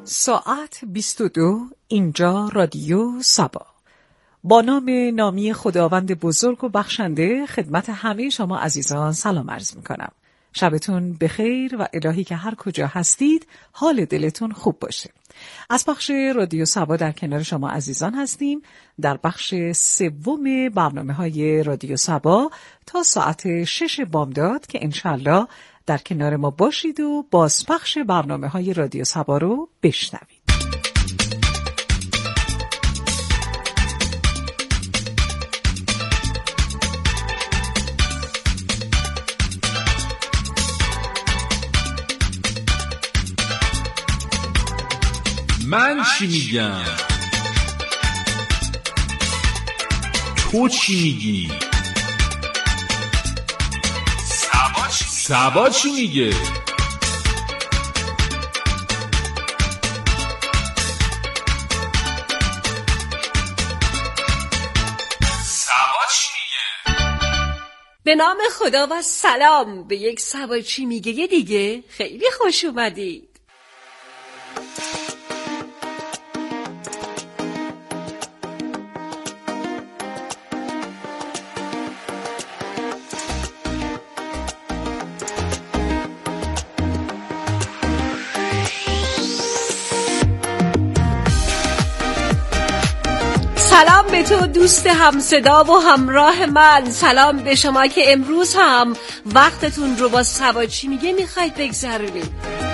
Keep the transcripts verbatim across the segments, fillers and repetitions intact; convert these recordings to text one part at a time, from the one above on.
ساعت بیست و دو، اینجا رادیو سبا. با نام نامی خداوند بزرگ و بخشنده خدمت همه شما عزیزان سلام عرض می کنم. شبتون بخیر و الهی که هر کجا هستید حال دلتون خوب باشه. از بخش رادیو سبا در کنار شما عزیزان هستیم در بخش سوم برنامه های رادیو سبا تا ساعت شش بامداد که انشالله در کنار ما باشید و بازپخش برنامه های رادیو سبا رو بشنوید. من چی میگم؟ تو چی میگی؟ سبا چی, سبا چی میگه؟ سبا چی میگه؟ به نام خدا و سلام به یک سبا چی میگه دیگه. خیلی خوش اومدید. سلام به تو دوست همصدا و همراه من. سلام به شما که امروز هم وقتتون رو با سبا چی میگه میخواید بگذرونید.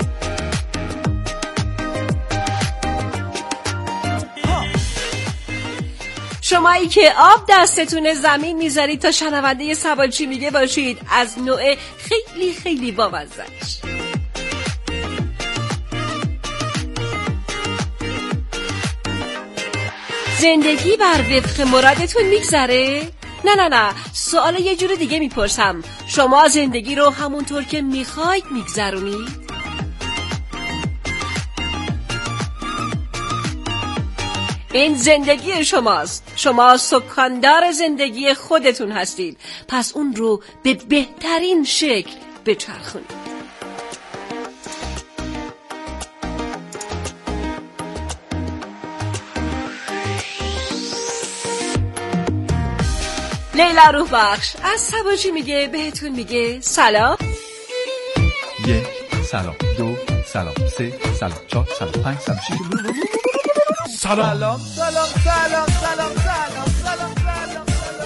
شمایی که آب دستتون زمین میذارید تا شنونده سبا چی میگه باشید از نوع خیلی خیلی بامزه‌اش. زندگی بر وفق مرادتون میگذره؟ نه نه نه، سوال یه جور دیگه میپرسم. شما زندگی رو همونطور که میخواید میگذرونید؟ این زندگی شماست. شما سکاندار زندگی خودتون هستید. پس اون رو به بهترین شکل بچرخونید. لیلا روح بخش از سبا چی میگه بهتون میگه سلام. یک سلام، دو سلام، سه سلام، چهار سلام، پنج سلام، شش سلام سلام سلام سلام سلام سلام سلام سلام.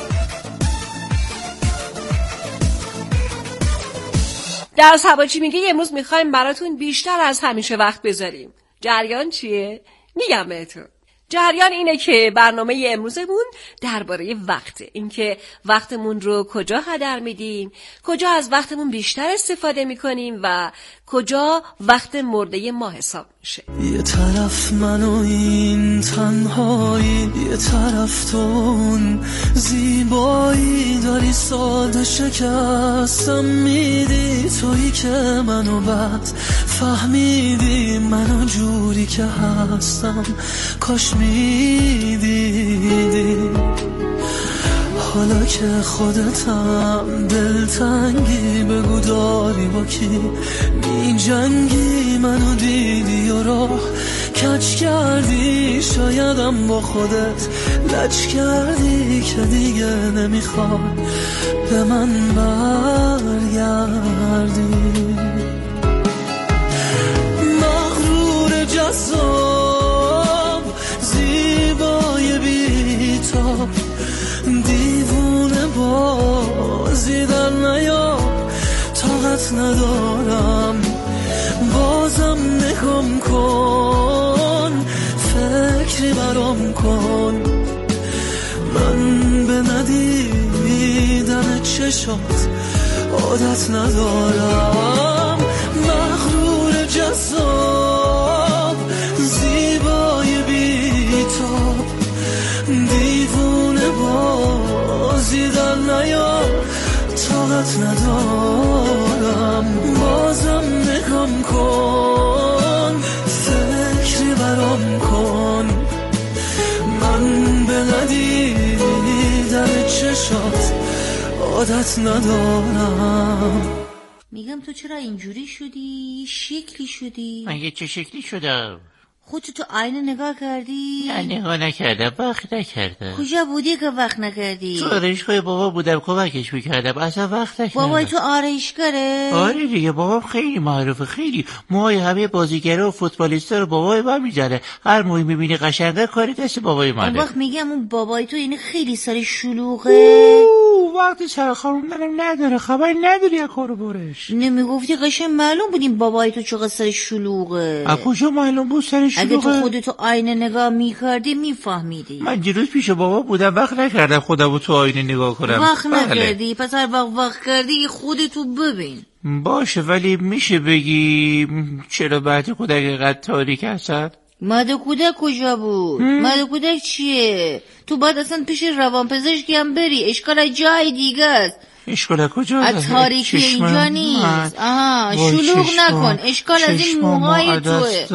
در سبا چی میگه امروز میخوایم براتون بیشتر از همیشه وقت بذاریم. جریان چیه؟ میگم بهتون. جریان اینه که برنامه امروزمون درباره وقته. اینکه وقتمون رو کجا هدر میدیم، کجا از وقتمون بیشتر استفاده میکنیم و کجا وقت مرده ما حساب میشه. یه طرف من و این تنهایی، یه طرف تون زیبایی، داری ساده شکستم میدی، تویی که منو بعد فهمیدی منو جوری که هستم کاش میدیدی. حالا که خودتم دلتنگی، بگو داری با کی می جنگی، منو دیدی و راه کج کردی، شایدم با خودت لج کردی که دیگه نمیخوای به من برگردی. مغرور جذاب زیبای بی‌تاب، دیوونه بازی در نیار، طاقت ندارم بازم نگم کن، فکری برام کن. من به ندیدن چشات عادت ندارم. مغرور جذاب زیبای بی‌تاب، دیوونه بازی در نیار، طاقت ندارم بازم نگم کن، فکری برام کن. من به ندیدن چشات عادت ندارم. میگم تو چرا اینجوری شدی؟ شکلی شدی؟ من یه چه شکلی شدم؟ خودتو تو آینه نگاه کردی؟ نه نگاه نکردم، وقت نکردم. کجا بودی که وقت نکردی؟ تو آرایشگاه بابا بودم، کمکش میکردم، اصلا وقت نکردم. بابای تو آرایشگره؟ آره دیگه، بابام خیلی معروفه، خیلی موهای همه بازیگرا و فوتبالیستا رو بابای من میزنه. هر موی میبینی قشنگه کاری دست بابای منه. اون وقت میگم اون بابای تو یعنی خیلی سر شلوغه. وقتی سر خاروندنم نداره، خبر نداری از کارو برش. نمیگفتی قشنگ معلوم بود این بابای تو چقدر سر شلوغه. از کجا معلوم بود سر شلوغه؟ اگه تو خودتو آینه نگاه میکردی میفهمیدی. من دیروز پیش بابا بودم، وقت نکردم خودمو تو آینه نگاه کنم. وقت نکردی؟ پس هر وقت وقت کردی خودتو ببین. باشه، ولی میشه بگی چرا بعد کودک اینقدر تاریک هستن؟ مهد کودک کجا بود؟ مهد کودک چیه؟ تو باید اصلا پیش روانپزشکی هم بری، اشکال جای دیگه است. اشکال کجا؟ از تاریکی اینجا نیست. آها، شلوغ نکن، اشکال از این موهای توه.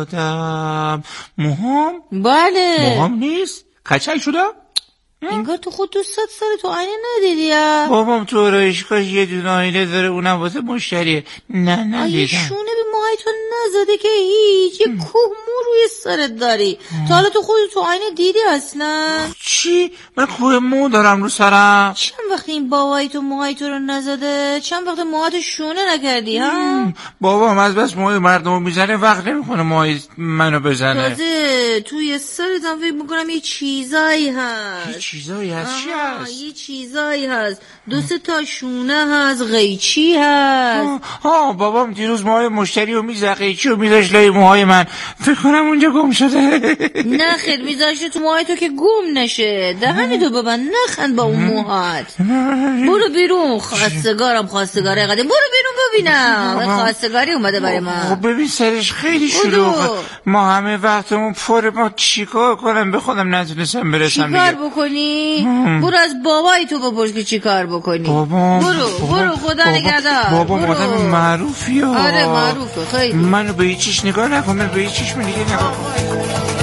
دادم موهام؟ بله. موهام نیست؟ کچل شدم؟ انگار تو خود تو صد سال تو آینه ندیدی یا؟ بابام تو آرایشگاه یه دونه آینه داره، اونم واسه مشتریه. نه ندیدم. آیه شونه به موهای تو نزده که هیچ، یه کوه مو روی سرت داری. تا حالا تو خود تو آینه دیدی اصلا؟ چی؟ من کوه مو دارم رو سرم. چند وقت این بابای تو موهای تو رو نزده؟ چند وقت موهاتو شونه نکردی ها؟ بابام از بس موهای مردمو میزنه وقت نمیکنه موهای منو بزنه. تازه توی سرت هم فکر میکنم یه چیزایی هست. چیزایی هست؟ چی هست؟ یه چیزایی هست، دو سه تا شونه هست، قیچی هست. ها بابام دیروز موهای مشتری رو میزه، قیچی رو میذاش لای موهای من، فکر کنم اونجا گم شده. نه خیر، میذاشته تو موهای تو که گم نشه. دهنی تو ببند، نخند با اون موهات. برو بیرون، خواستگارم خواستگاره قدیم، برو بیرون ببینم خواستگاری اومده برای من. ببین سرش خیلی شلوغه، ما همه وقتمون پره، ما چیکار کنم؟ به خودم نتونستم برسم. چیکار بکنی؟ برو از بابای تو بپرس که چی کار بکنی. بابا برو برو خدا نگهدار. بابا آدم معروفی ها. آره معروفه خیلی. منو به هیچیش نگاه نکن، من به هیچیش من دیگه نگاه کن.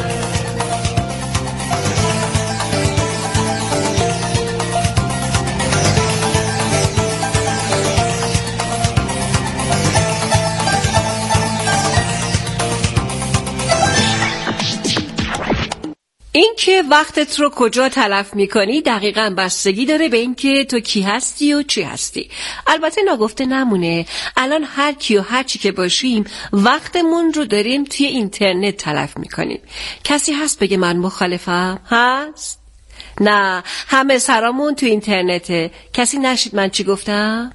این که وقتت رو کجا تلف میکنی دقیقاً بستگی داره به این که تو کی هستی و چی هستی. البته ناگفته نمونه الان هر کی و هر چی که باشیم وقتمون رو داریم توی اینترنت تلف میکنیم. کسی هست بگه من مخالفم؟ هست؟ نه، همه سرامون تو اینترنته. کسی نشید من چی گفتم؟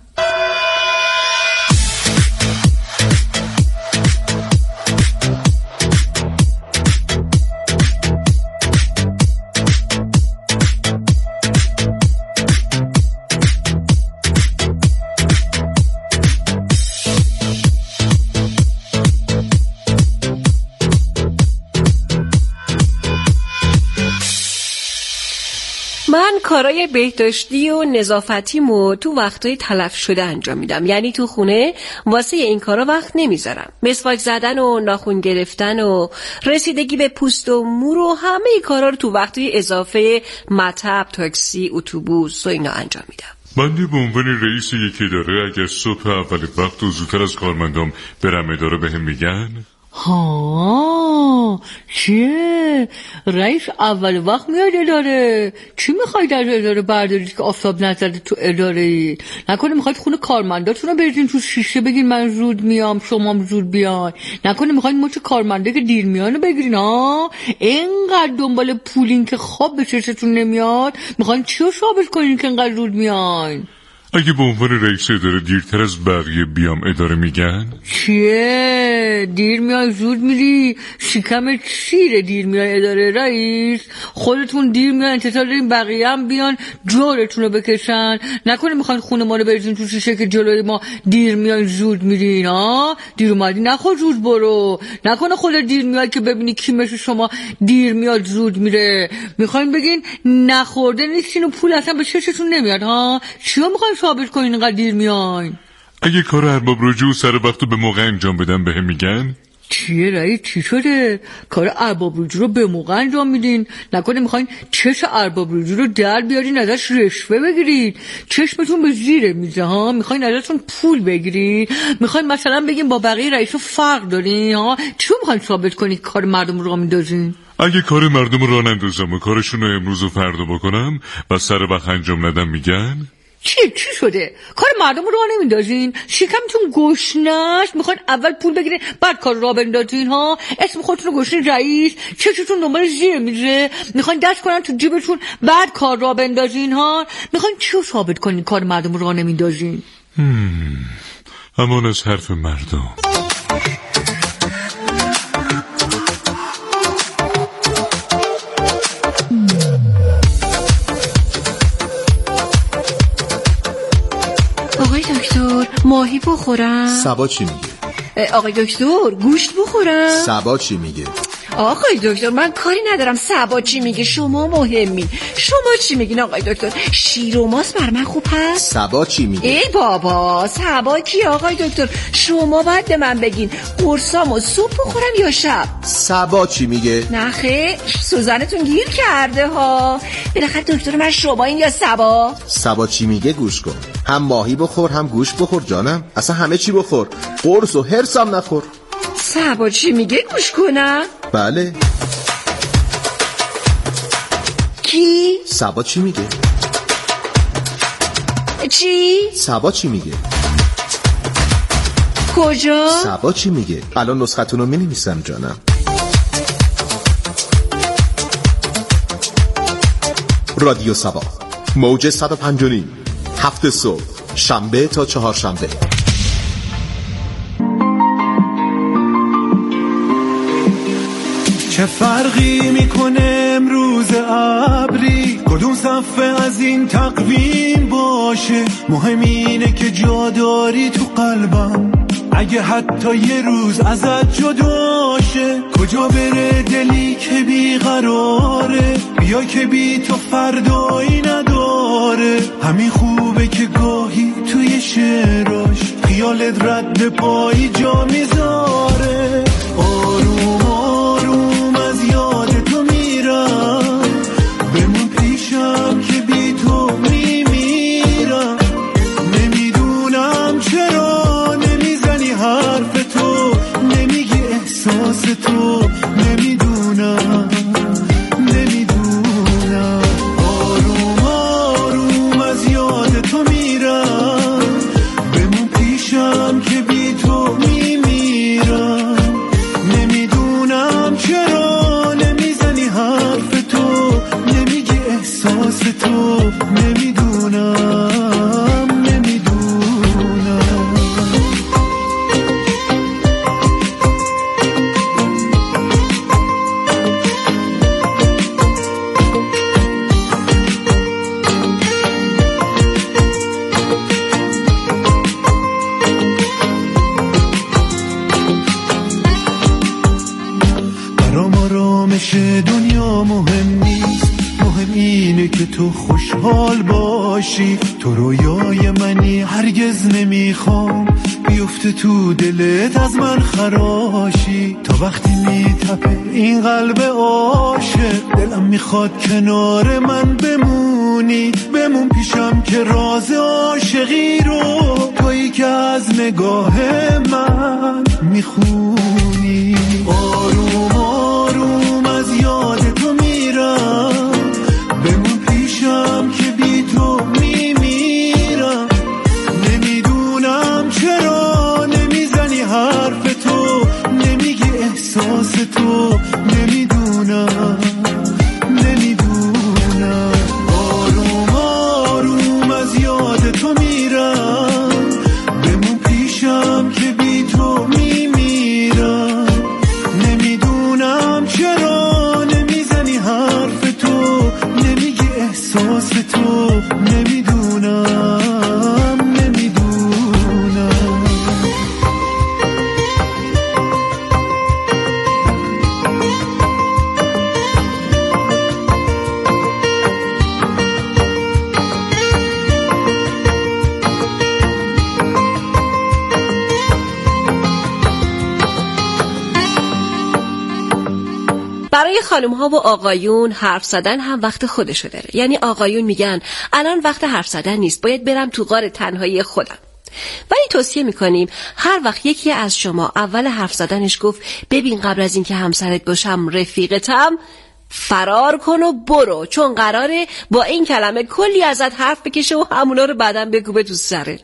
من کارای بهداشتی و نظافتیمو تو وقتای تلف شده انجام میدم. یعنی تو خونه واسه این کارا وقت نمیذارم. مسواک زدن و ناخن گرفتن و رسیدگی به پوست و مو رو همه ای کارا رو تو وقتای اضافه مطب، تاکسی، اتوبوس و اینا انجام میدم. من به عنوان رئیس یکی اداره اگر صبح اول وقت و زودتر از کارمندام برم اداره بهم میگن؟ ها چیه؟ رئیس اول وقت میاد اداره؟ چی میخواید از اداره بردارید که آفتاب نزده تو اداره؟ نکنه میخواید خونه کارمنداتون رو بریزین تو شیشه بگین من زود میام شما زود بیاین؟ نکنه میخواید مچ کارمنده که دیر میانو بگیرین؟ ها اینقدر دنبال پولین که خواب به چشتون نمیاد؟ میخواید چی رو ثابت کنین که اینقدر زود میاین؟ اگه به عنوان رئیس اداره دیرتر از بقیه بیام اداره میگن؟ چیه؟ دیر میای زود میری؟ شکم چیره دیر میای اداره رئیس؟ خودتون دیر میای انتظار دارین بقیه هم بیان جورتون رو بکشن؟ نکنه میخواین خونه ما رو بریزین تو شیشه که جلوی ما دیر میای زود میرین؟ ها دیر اومدی نخور زود برو. نکنه خودت دیر میای که ببینی کی مثل شما دیر میاد زود میره؟ میخواین بگین نخورده نیستین و پول اصلا به چشتون نمیاد؟ ها چیا میخواین ثابت کنین اینقدر دیر میاین؟ اگه کار ارباب رجوع سر وقت به موقع انجام بدن بهم میگن؟ چیه رئیس؟ چی شده؟ کار ارباب رجوع رو به موقع انجام میدین؟ نکنه میخواین چش ارباب رجوع رو در بیارین ازش رشوه بگیرید؟ چشمتون به زیر میزه ها؟ میخواین ازشون پول بگیرید؟ میخواین مثلا بگین با بقیه رئیس رو فرق دارین ها؟ چی میخواین ثابت کنید کار مردم رو راه میندازین؟ اگه کار مردم رو راه نندازم و کارشون رو امروز و فردا بکنم و سر وقت انجام ندم میگن چی چی شده؟ کار مردم رو راه نمیندازین؟ شکمتون گشنه‌ست؟ میخواین اول پول بگیرین بعد کار راه بندازین ها؟ اسم خودتون رو گشنه رئیس؟ چشتون دنبال زیر میزه؟ میخواین دست کنن تو جیبتون بعد کار راه بندازین ها؟ میخواین چی رو ثابت کنین کار مردم رو راه نمیندازین؟ امان از حرف مردم. آقای دکتر ماهی بخورم؟ سبا چی میگه؟ آقای دکتر گوشت بخورم؟ سبا چی میگه؟ آقای دکتر من کاری ندارم سبا چی میگه، شما مهمی. شما چی میگین آقای دکتر؟ شیر و ماست بر من خوب هست؟ سبا چی میگه؟ ای بابا سبا کی آقای دکتر؟ شما باید به من بگین قرصامو صبح بخورم یا شب؟ سبا چی میگه؟ نه خیر سوزنتون گیر کرده ها. بالاخره دکتر من شما این یا سبا؟ سبا چی میگه گوش کن. هم ماهی بخور هم گوشت بخور جانم، اصلا همه چی بخور، قرص و حرص هم نخور. سبا چی میگه گوش کنم؟ بله. کی؟ سبا چی میگه؟ چی؟ سبا چی میگه؟ کجا؟ سبا چی میگه؟ الان نسختون رو مینویسم جانم. رادیو سبا موج صد و پنج و نیم هفت صبح شنبه تا چهارشنبه. چه فرقی میکنه امروز ابری کدوم صفحه از این تقویم باشه، مهم اینه که جا داری تو قلبم اگه حتی یه روز ازت جداشه. کجا بره دلی که بیقراره، بیا که بی تو فردایی نداره. همین خوبه که گاهی توی شعراش خیالت رد پایی جا میذاره. آروم آروم از یاد تو میرم، بمون پیشم که بی تو میمیرم. نمیدونم چرا نمیزنی حرف تو، نمیگی احساس تو، نمیدونم نمیدونم. آروم آروم از یاد تو میرم، بمون پیشم که بی تو میمیرم. نمیدونم چرا نمیزنی حرف تو، نمیگی احساس تو، نمیدونم دنیا مهم نیست، مهم اینه که تو خوشحال باشی. تو رویای منی هرگز نمیخوام بیفته تو دلت از من خراشی. تا وقتی میتپه این قلب عاشق، دلم میخواد کنار من بمونی. بمون پیشم که راز عاشقی رو تویی که از نگاه من میخونی. آروم آروم از یاد تو میرم، بمون پیشم که بی تو میمیرم. نمیدونم چرا نمیزنی حرف تو، نمیگی احساس تو، نمیدونم نمیدونم. آروم آروم از یاد تو میرم، بمون پیشم که بی تو میمیرم. برای خانم ها و آقایون حرف زدن هم وقت خودشو داره. یعنی آقایون میگن الان وقت حرف زدن نیست، باید برم تو غار تنهایی خودم. ولی توصیه میکنیم هر وقت یکی از شما اول حرف زدنش گفت ببین قبل از اینکه همسرت باشم رفیقتم، فرار کن و برو، چون قراره با این کلمه کلی ازت حرف بکشه و همونا رو بعداً بکوبه تو سرت.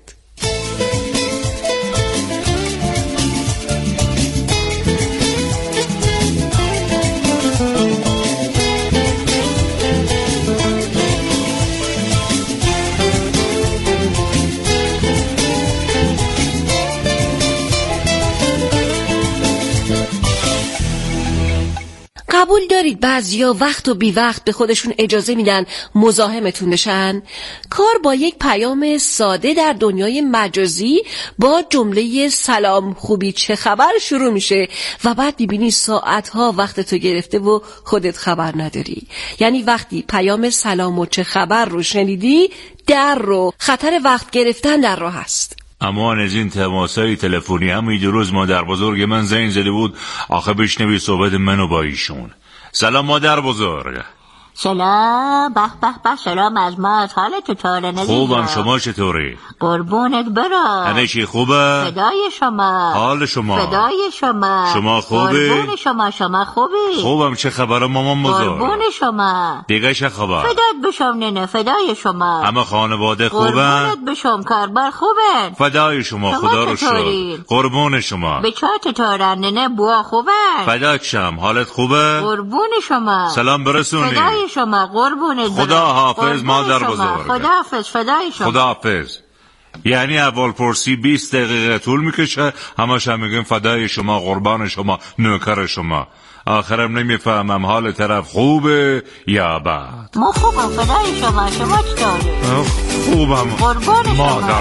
قبول دارید بعضیا وقت و بی وقت به خودشون اجازه میدن مزاحمتون بشن؟ کار با یک پیام ساده در دنیای مجازی با جمله سلام خوبی چه خبر شروع میشه و بعد میبینی ساعتها وقت تو گرفته و خودت خبر نداری. یعنی وقتی پیام سلام و چه خبر رو شنیدی در رو، خطر وقت گرفتن در راه هست. اما از این تماسای تلفنی همین دو روز مادر بزرگ من زنگ زده بود آخه بشنوی صحبت منو با ایشون. سلام مادر بزرگ. سلام. به به به سلام از ما. حالت چطوره؟ خوبم، شما چطوری؟ قربونت برم. همه چی خوبه؟ فدای شما. حال شما؟ فدای شما. شما خوبی؟ قربون شما. شما خوبی؟ خوبم. چه خبره مامان بزرگ؟ قربون شما. دیگه چه خبر؟ فدات بشم ننه. فدای شما. همه خانواده خوبن؟ قربونت بشم. کاربر خوبن؟ فدای شما. خدا رو شکر. قربون شما. به چه چطورن ننه؟ بوا خوبن؟ فدات شم. حالت خوبه؟ قربون شما. سلام برسونی. فدای شما. قربونت. خدا حافظ مادر بزرگ. خدا حافظ. فدای شما. خدا حافظ. یعنی اول پرسی بیست دقیقه طول میکشه، همش هم میگیم فدای شما، قربان شما، نوکر شما. آخرم نمیفهمم حال طرف خوبه یا بد. ما خوبم. فدای شما. شما چطوری؟ خوبم. قربان شما. مادر.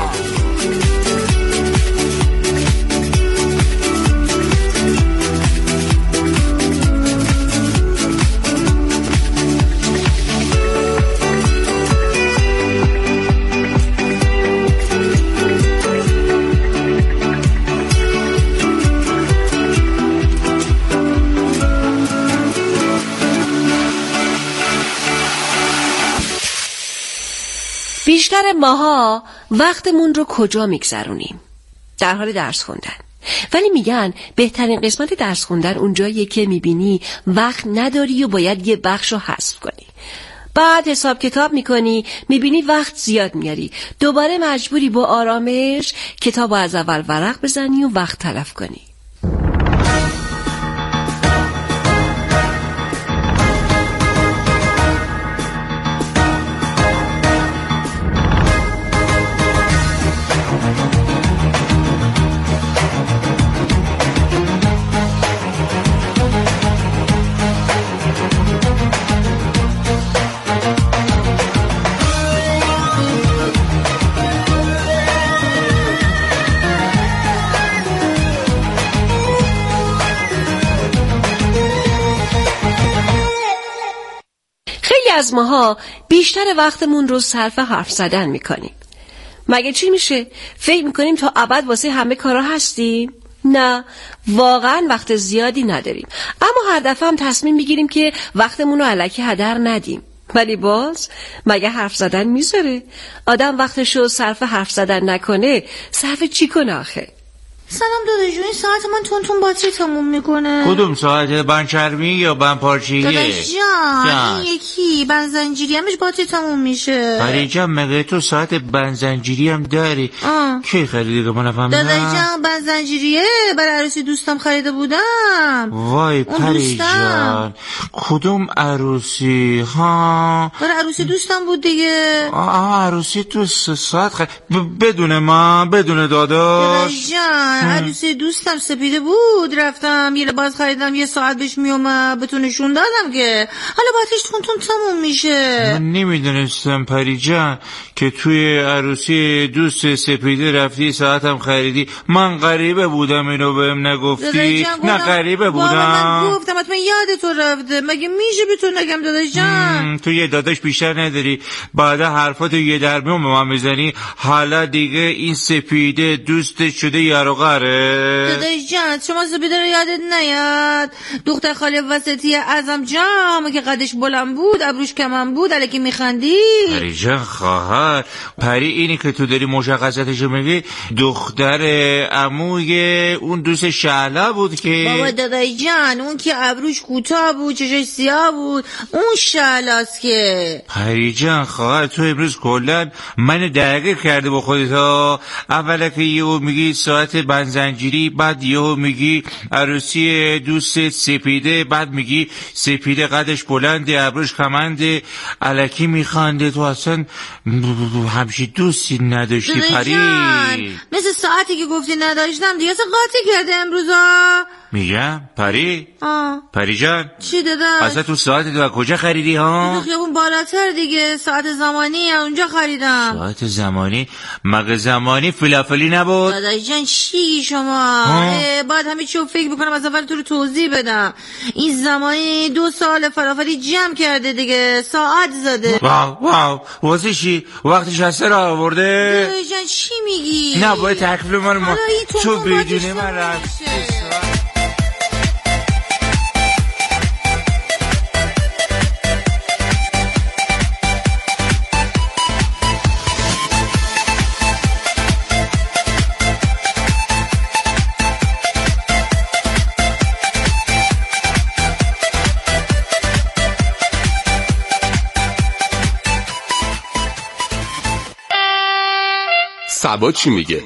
بیشتر ماها وقتمون رو کجا میگذرونیم؟ در حال درس خوندن. ولی میگن بهترین قسمت درس خوندن اونجاییه که میبینی وقت نداری و باید یه بخش رو حذف کنی. بعد حساب کتاب میکنی، میبینی وقت زیاد میاری، دوباره مجبوری با آرامش کتاب از اول ورق بزنی و وقت تلف کنی. از ماها بیشتر وقتمون رو صرف حرف زدن میکنیم. مگه چی میشه؟ فکر میکنیم تا ابد واسه همه کارا هستیم؟ نه، واقعا وقت زیادی نداریم. اما هر دفعه هم تصمیم میگیریم که وقتمون رو الکی هدر ندیم. ولی باز مگه حرف زدن میذاره؟ آدم وقتشو صرف حرف زدن نکنه صرف چی کنه آخه؟ سلام داداش جون، این ساعت من تون تون باتری تموم میکنه. کدوم ساعت؟ بنچرمی یا بنپارچیه؟ داداش جان این یکی بنزنجیری همش باتری تموم میشه. پریجان مگه تو ساعت بنزنجیری هم داری؟ آه. کی خریدی که من نفهمیدم؟ داداش جان بنزنجیریه برای عروسی دوستم خریده بودم. وای پریجان کدوم عروسی؟ ها برای عروسی دوستم بود دیگه. آه عروسی تو سه ساعت خرید ب- بدون ما بدون داداش. داداش جان عروسی دوستم سپیده بود، رفتم یه لباس خریدم، یه ساعت بهش میومد به تو نشون دادم که حالا باتریش تون تون تموم میشه. من نمیدونستم پریجان که توی عروسی دوست سپیده رفتی ساعتم خریدی. من غریبه بودم اینو بهم نگفتی. نه غریبه بودم. من گفتم حتما یاد تو رفته، مگه میشه به تو نگم داداش جان؟ تو یه داداش بیشتر نداری، بعد حرفاتو یه در میون به من میزنی. حالا دیگه این سپیده دوست شده یاروغ خواهره؟ داداش جان شما سپیده رو یادت نیاد؟ دختر خاله وسطی اعظم جان که قدش بلند بود ابروش کمان بود الکی میخندی. پری جان خواهر، پری اینی که تو داری مشخصاتشو میگی دختر عموی اون دوست شعله بود که بابا داداش جان اون که ابروش کوتاه بود چشش سیاه بود اون شعلاست که. پری جان خواهر تو امروز کلن من درگیر کرده با خودت ها. اولا که یهو میگی ساعت بنزنجیری، بعد یهو میگی عروسی دوست سپیده، بعد میگی سپیده قدش بلنده ابروش کمنده الکی میخنده. تو اصلا همچی دوستی نداشتی پری. مثل ساعتی که گفتی نداشتم دیگه اصلا قاطی کرده امروزا. میگم پری آه. پری جان چی داداش؟ اصلا تو ساعت تو کجا خریدی ها؟ خیابون بالاتر دیگه، ساعت زمانی اونجا خریدم. ساعت زمانی؟ مگه زمانی فلافلی نبود؟ داداش جان چی شما؟ باید همه چی رو فکر بکنم از اول تو رو توضیح بدم. این زمانی دو سال فلافلی جمع کرده دیگه، ساعت زده. واو واو واسه چی؟ وقتش هسته را آورده؟ داداش جان چی میگی؟ نه باید تکلیف من ما تو بدونی من رفت. سبا چی میگه؟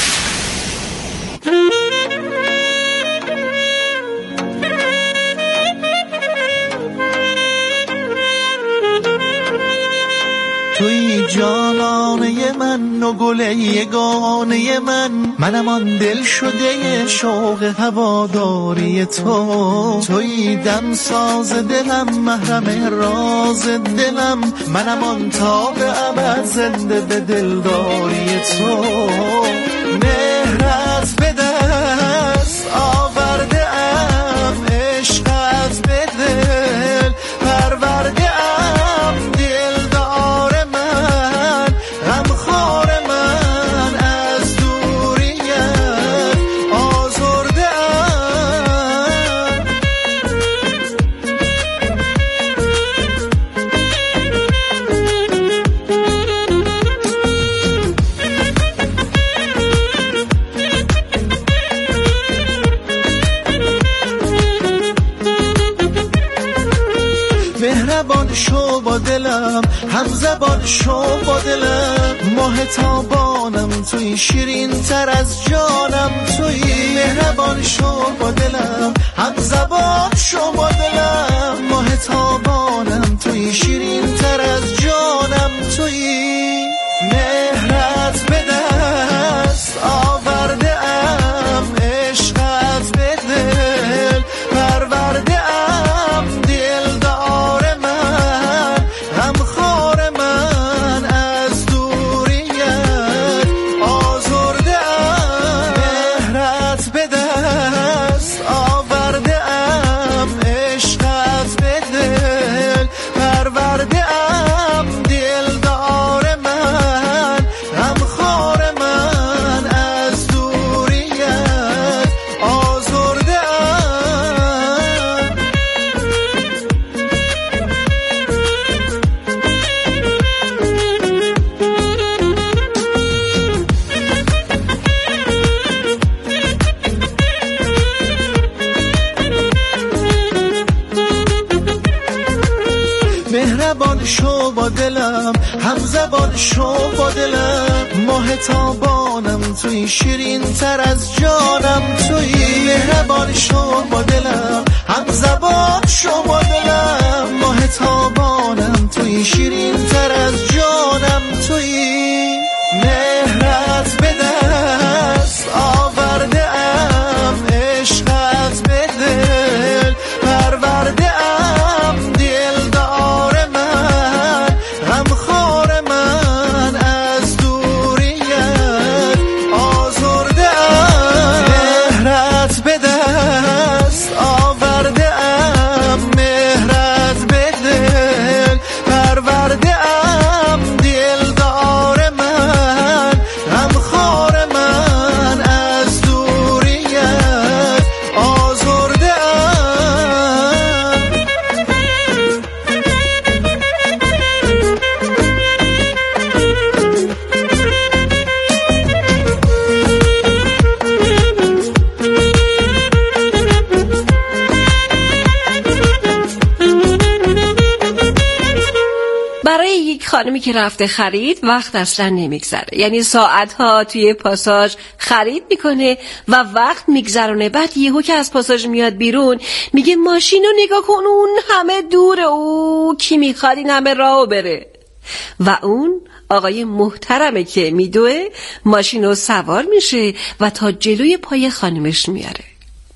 توی جانانه من و گل یگانه من، منم آن دل شده شوق هواداری تو. توی دم ساز دلم محرم راز دلم، منم آن تاب ابد زنده به دلداری تو. مهرت به دست آورده ام، عشقت به دل پرورده ام. دلدار من غمخوار من از دوریت آزرده ام. مهربان شو با دلم، هم زبان شو با دلم. ماه تابانم توی، شیرین تر از جانم توی. مهربان شو با دلم، هم زبان شو با دلم. ماه تابانم توی، شیرین تر از جانم توی. مهرت به دست آورده ام، عشقت به دل پرورده ام. دلدار من غمخوار من از دوریت آزرده ام. مهرت به دست آورده ام، عشقت به دل پرورده ام. دلدار من غمخوار من از دوریت آزرده ام. مهربان شو با دلم، هم زبان شو با دلم. ماه تابانم توی، شیرین تر از جانم توی. مهربان شو با دلم، هم زبان شو با دلم. ماه تابانم توی، شیرین تر از جانم توی. مهرت به دست آورده ام، عشقت به دل پرورده ام. دلدار من غمخوار من از دوریت آزرده ام. مهرت به دست آورده ام، مهرت به دل پرورده ام. خانمی که رفته خرید وقت اصلا نمیگذره، یعنی ساعتها توی پاساژ خرید میکنه و وقت میگذرونه. بعد یهو که از پاساژ میاد بیرون میگه ماشینو نگاه کن، اون همه دوره، او کی میخواد این همه راهو بره؟ و اون آقای محترمه که میدوه ماشینو سوار میشه و تا جلوی پای خانمش میاره.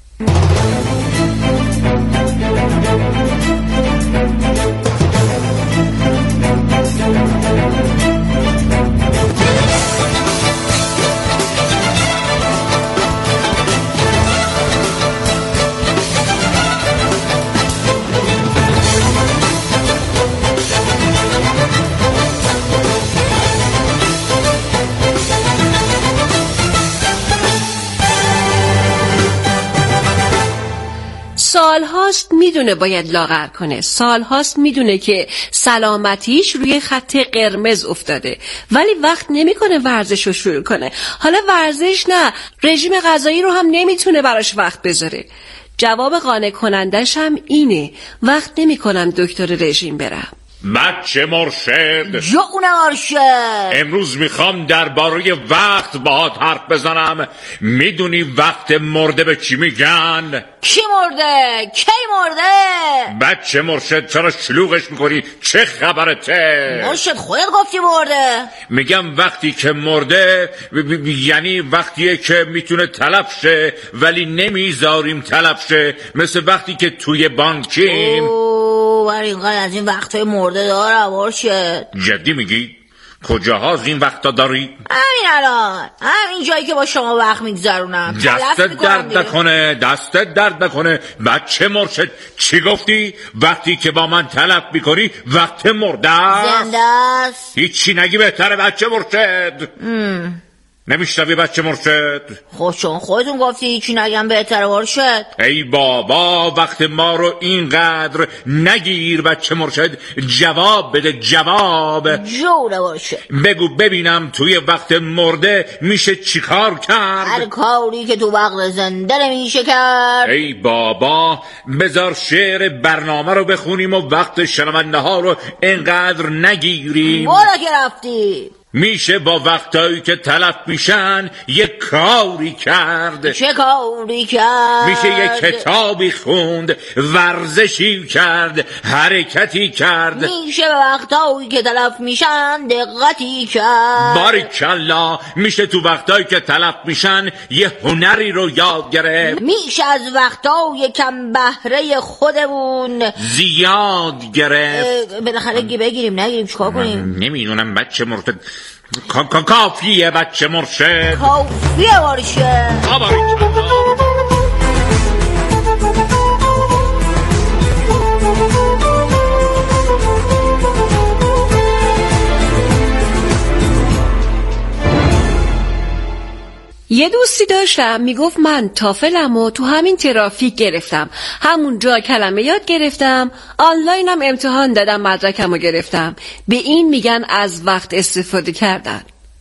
سالهاست میدونه باید لاغر کنه، سالهاست میدونه که سلامتیش روی خط قرمز افتاده، ولی وقت نمیکنه ورزش رو شروع کنه. حالا ورزش نه، رژیم غذایی رو هم nemiتونه براش وقت بذاره. جواب قانع کنندش هم اینه، وقت نمیکنم دکتر رژیم برم. بچه مرشد، جون مرشد، امروز میخوام درباره وقت باهات حرف بزنم. میدونی وقت مرده به چی میگن؟ کی مرده؟ کی مرده؟ بچه مرشد چرا شلوغش میکنی؟ چه خبرته؟ مرشد خودت گفتی مرده. میگم وقتی که مرده ب- یعنی وقتیه که میتونه تلف شه ولی نمیذاریم تلف شه، مثل وقتی که توی بانکیم. اوه ولی اینقدر از این وقتای مرده دارم مرشد. جدی میگی؟ کجاها از این وقتا داری؟ همین الان، همین جایی که با شما وقت میگذرونم. دستت درد نکنه، دستت درد نکنه. بچه مرشد چی گفتی؟ وقتی که با من طلب میکنی وقت مرده است؟ زنده است. هیچی نگی بهتره بچه مرشد. نمیشنوی بچه مرشد؟ خب چون خودتون گفتی هیچی نگم بهتره مرشد. ای بابا وقت ما رو اینقدر نگیر بچه مرشد، جواب بده، جواب. جوره مرشد. بگو ببینم توی وقت مرده میشه چیکار کرد؟ هر کاری که تو وقت زنده نمیشه کرد. ای بابا بذار شعر برنامه رو بخونیم و وقت شنونده ها رو اینقدر نگیریم. برو که رفتی. میشه با وقتایی که تلف میشن یک کاری کرد. چه کاری کرد؟ میشه یک کتابی خوند، ورزشی کرد، حرکتی کرد. میشه به وقتایی که تلف میشن دقتی کرد. باریکالله. میشه تو وقتایی که تلف میشن یه هنری رو یاد گرفت. میشه از وقتای کم بهره خودمون زیاد گرفت. بالاخره بگیریم نگیریم چیکار کنیم؟ نمیدونم بچه مرشد. کافیه بچه مرشد، کافیه مرشد. یه دوستی داشتم میگفت من تافلم و تو همین ترافیک گرفتم، همونجا کلمه یاد گرفتم، آنلاینم امتحان دادم، مدرکم رو گرفتم. به این میگن از وقت استفاده کردن.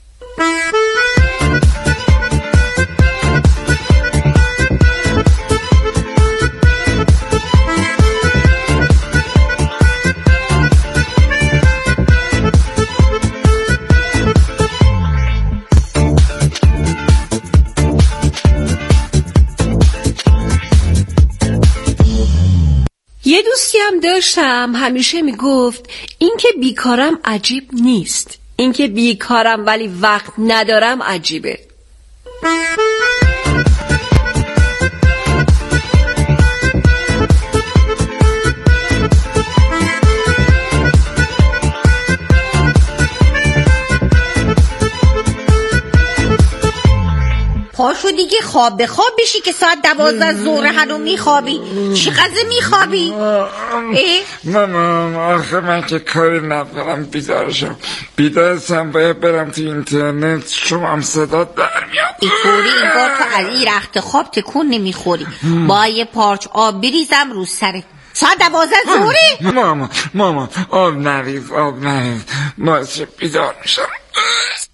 یه دوستی هم داشتم همیشه میگفت این که بیکارم عجیب نیست، این که بیکارم ولی وقت ندارم عجیبه. پاشو دیگه خواب به خواب بشی که ساعت دوازده ظهر هنو میخوابی. چقدر میخوابی؟ مامان آخه من که کاری ندارم بیدارشم، بیدارشم باید برم تو اینترنت، شما هم صدا در میاد. اینطوری انگار تو از این رخت خواب تکون نمیخوری. با یه پارچ آب بریزم رو سرت. ساعت دوازده ظهری؟ مامان مامان آب نریز آب نریز باشه بیدار میشم.